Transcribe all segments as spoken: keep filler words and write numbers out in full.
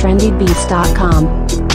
trendy beats dot com.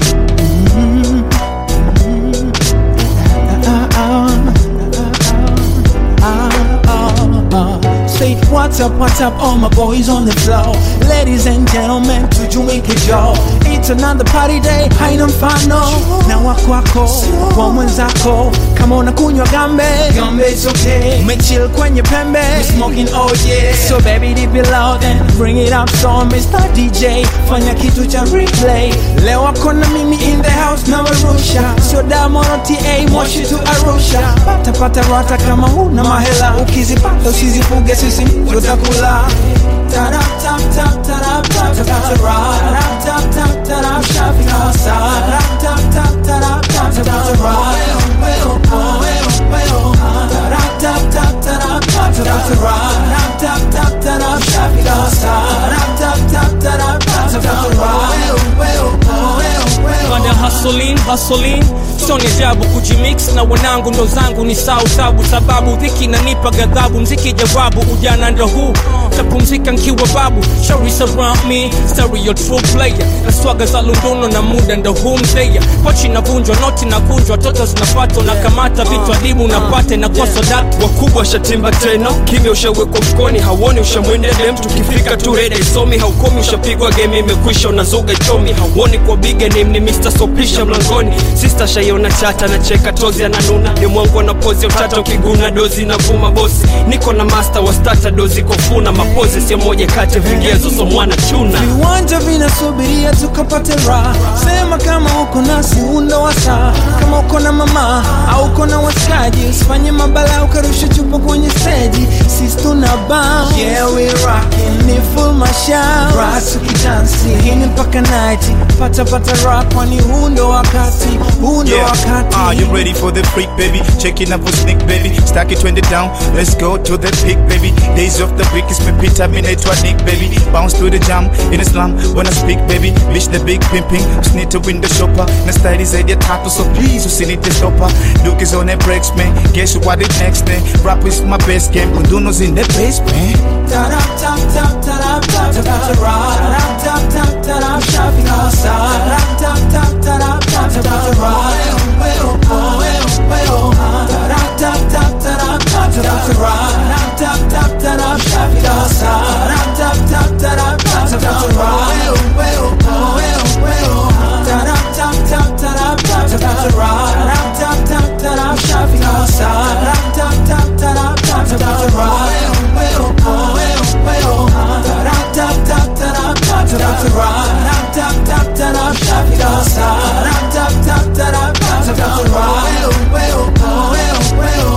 Say what's up, what's up, all my boys on the floor. Ladies and gentlemen, tujumuike jo. It's another party day, haina mfano. Na wakwako, wa mwenzako. Kama unakunywa gambe, gambe it's okay. Umechill kwenye pembe, we smoking oh yeah. So baby dip it loud and bring it up. So Mister D J, fanya kitu cha replay. Leo wako na mimi in the house na warusha. Sio Damono T A, Moshi to Arusha. Pata pata rata kama huna mahela. Ukizipata usizifuge sisi tutakula. Tarap tap tap tarap tap tap tarap tap tap tarap Shafi Kasa. Tarap tap tap tarap tap tap tarap. Well well well. Tarap tap tap tarap tap tap tarap. Tap tap tarap Shafi Kasa. Tarap tap tap tarap tap tap tarap. Well well well. Bada hustling, hustling. Sio ni ajabu kujimix na wanangu ndo zangu ni sawa sabu. Sababu dhiki inanipa ghadhabu, mziki jawabu ujana ndo huu. Tapumzika nkiwa babu, shauri surround me, stereo true player. Na swaga za lunduno na muda ndo huu mzeya. Pochi na vunjwa, noti na kunjwa, toto zinapato na kamata vitu adimu na pate na kwa sodatu. Wakubwa shatimba tena, kimya ushawekwa mfukoni, hauoni ushamwende dem. Tukifika tu reda isomi, haukomi ushapigwa game imekwisha unazuga chomi. Hauoni kwa big name ni Mister Sopisha mlangoni. Sister shaiona chata na cheka tozi ananuna. Ni mwangu na pozi utata ukiguna dozi na vuma bosi. Niko na master wa starter dozi kufuna. Mapozi sio moja kati vigezo so mwana chuna. Viwanja vinasubiria tukapate raha. Sema kama uko nasi undo wa saa. Kama uko na mama au uko na washikaji. Usifanye mabala ukarusha chupa kwenye stage. Sisi tuna bounce, yeah we rockin'. Ni full masha Rasu kidansi, hini mpaka night. Pata pata rock kwani undo wakati. Undo yeah. wakati. Are you ready for the freak baby? Checking up for sneak baby. Stack it twenty down, let's go to the peak baby. Days of the week is me pita minute to nick baby. Bounce to the jam in Islam when I speak baby. Bitch the big pimping, just need to win the shopper. Na style is idea tattoo so please you need the stopper. Duke is on the breaks man, guess what the next thing. Rap is my best game, Kunduno's in the basement. Tarap tap tap tarap tap tap tarap. Tap tap tarap Shafi Kasa. Tarap tap tap tarap tap tap tarap. Well well well. Tarap tap tap tarap tap tap tarap. Tap tap tarap Shafi Kasa. Tarap tap tap tarap tap tap tarap. Well well well. Tarap tap tap tarap tap tap tarap. Tap tap tarap Shafi Kasa. Tarap tap tap tarap tap tap tarap. Well well well. Tarap tap tap tarap tap tap tarap. Tap tap tarap Shafi Kasa. Tarap tap tap tarap tap tap tarap. Well well well.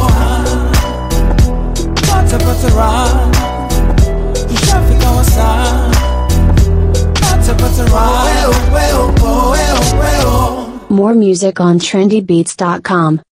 Pata pata rock, Shafi Kasa. Pata pata rock. Well well well well. More music on trendy beats dot com.